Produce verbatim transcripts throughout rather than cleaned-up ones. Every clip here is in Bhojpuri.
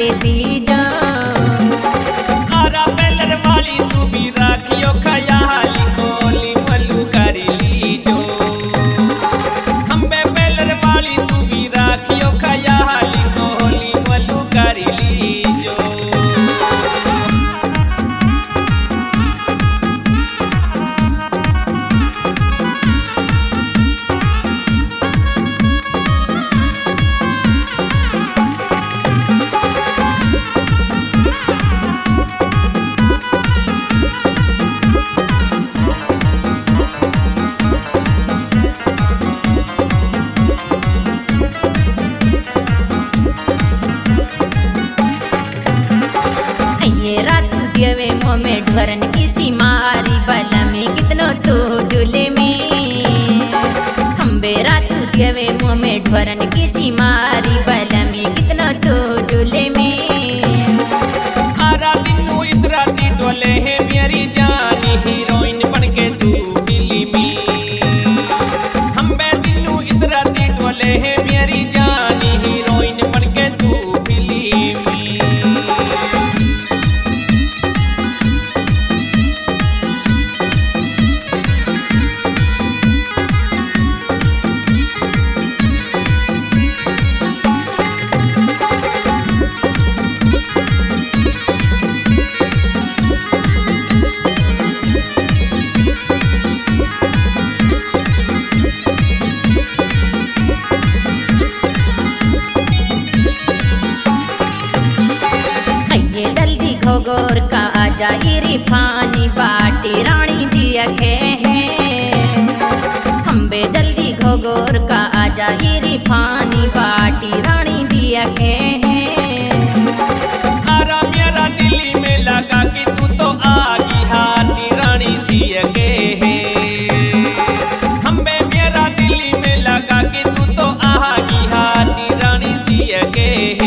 ले दीजो। आरा बेलर वाली तू भी राखियो ख्याल कोली मलू कर लीजो। अम्बे बेलर वाली तू भी राखियो ख्याल कोली मलू कर लीजो। ये रात दियवे मुँह में ढोरन की मारी बला में कितनो तो झूले में। अम्बे रात दियवे मुँह में ढोरन की मारी बला में कितनो तो झूले में। आरा दिनू इतरा दी डोले है मेरी जानी हीरोइन बन के तू फिल्मी। अम्बे दिनू इतरा दी डोले है मेरी जानी हीरोइन बन के तू फिल्मी। जल्दी घोगोर का आजा इरी फानी बाटी रानी दिया के है। अम्बे जल्दी घोगोर का आजा इरी फानी बाटी रानी दिया के है। आरा मेरा दिल्ली में लगा कि तू तो आगी हाथी रानी सिया के है। अम्बे मेरा दिल्ली में लगा कि तू तो आगी हाथी रानी सिया के है।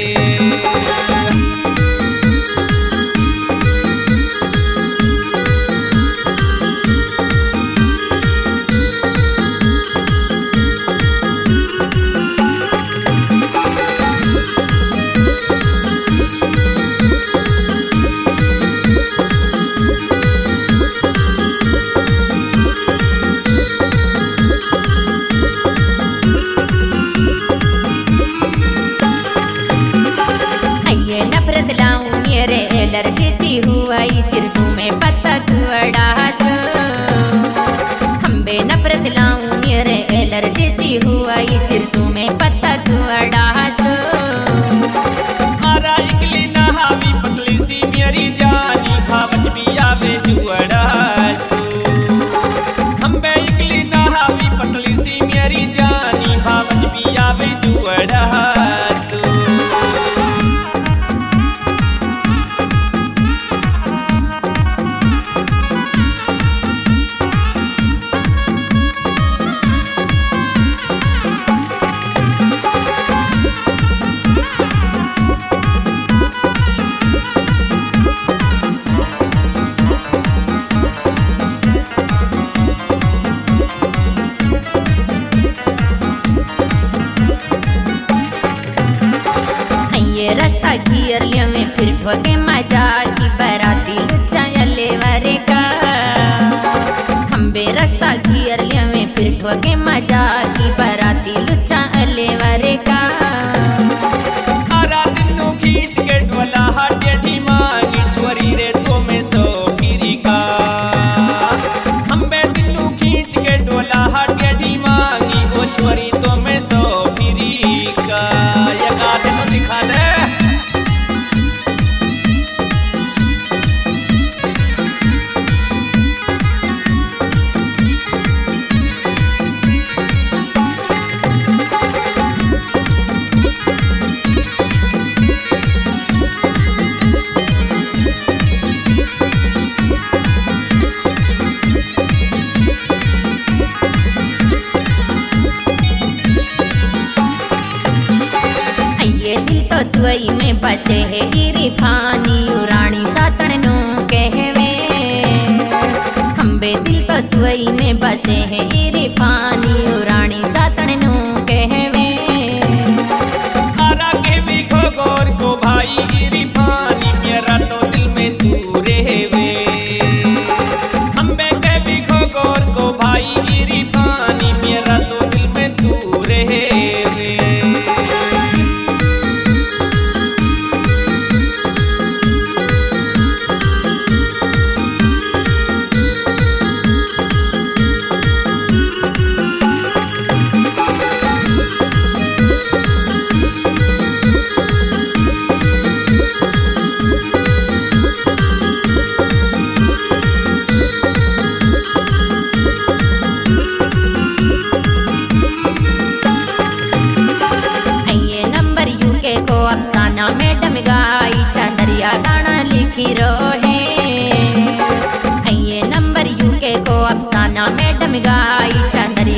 नफरत लाऊं मेरे एलर्जी सी हुआ सिरसों में पत्ता तुअड़ास। अम्बे नफरत लाऊं मेरे एलर्जी सी हुआ सिरसों में पत्ता तुअड़ास। आरा इकली नहावी पतली सी मेरी जानी भावच भी आवे जुअड़ास। अम्बे इकली नहावी पतली सी मेरी जानी भावच भी आवे जुअड़ास। ये रास्ता गियर लिया में फिर ठोके मजा की बराती लुच्चा ले वरे का। अम्बे रास्ता गियर लिया में फिर ठोके मजा की बराती लुच्चा ले वरे का। आरा दिनों खींच के डोला हाटे डी मांगी छोरी रे तो में सो फिरी का। अम्बे दिनों खींच के डोला हाटे डी मांगी वो छोरी तो में सो फिरी का। ये गाते तो दिखा दे। तुई में बचे है गिरी फानी उरानी सातन नो कहवे। अम्बे दिल तो तुई में बसे है गिरी फानी उरानी सातन नो कहवे। आरा के भी घोगोर को भाई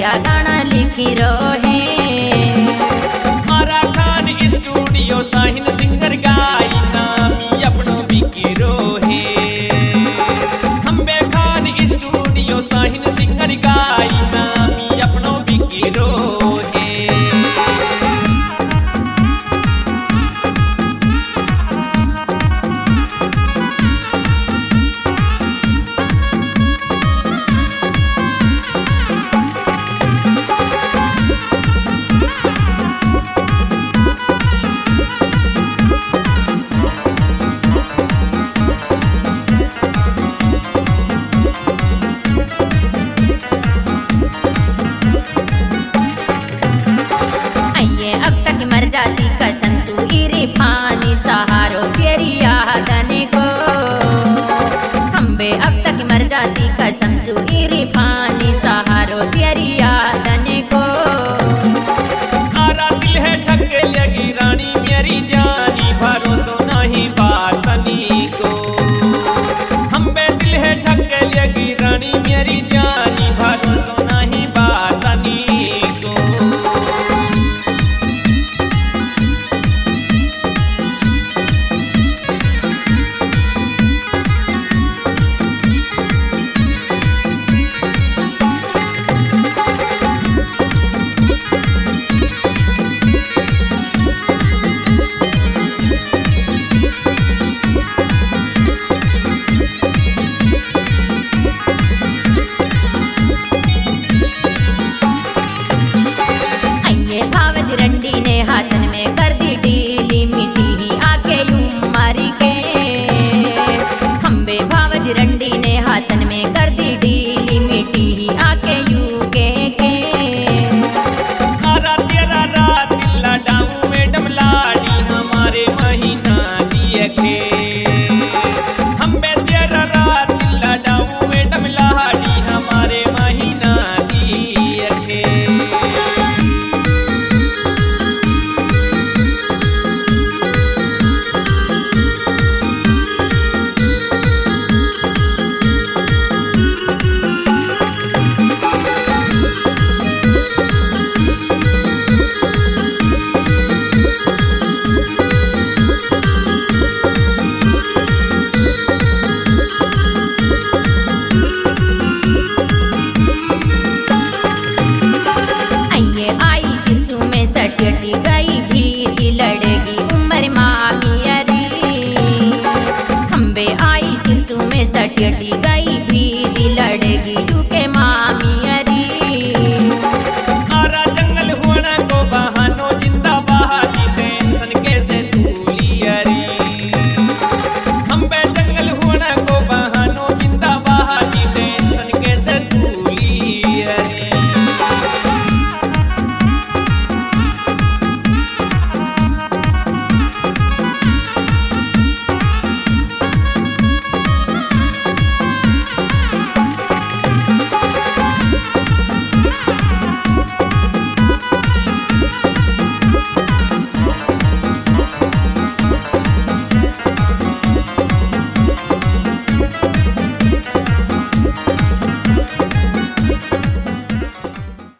बढ़िया गाना लिखी रहे। आरा खान स्टूडियो साहिल सिंगर गाई नामी अपनो बिकी रोहे। अम्बे खान स्टूडियो साहिल सिंगर गाई नामी अपनो बिकी रोहे। अब तक मर जाती कसम सुईरी फानी सहारो तेरी याद आने को। अम्बे अब तक मर जाती कसम सुईरी फानी सहारो तेरी याद आने को। आरा दिल है ठगे लगी रानी मेरी जान।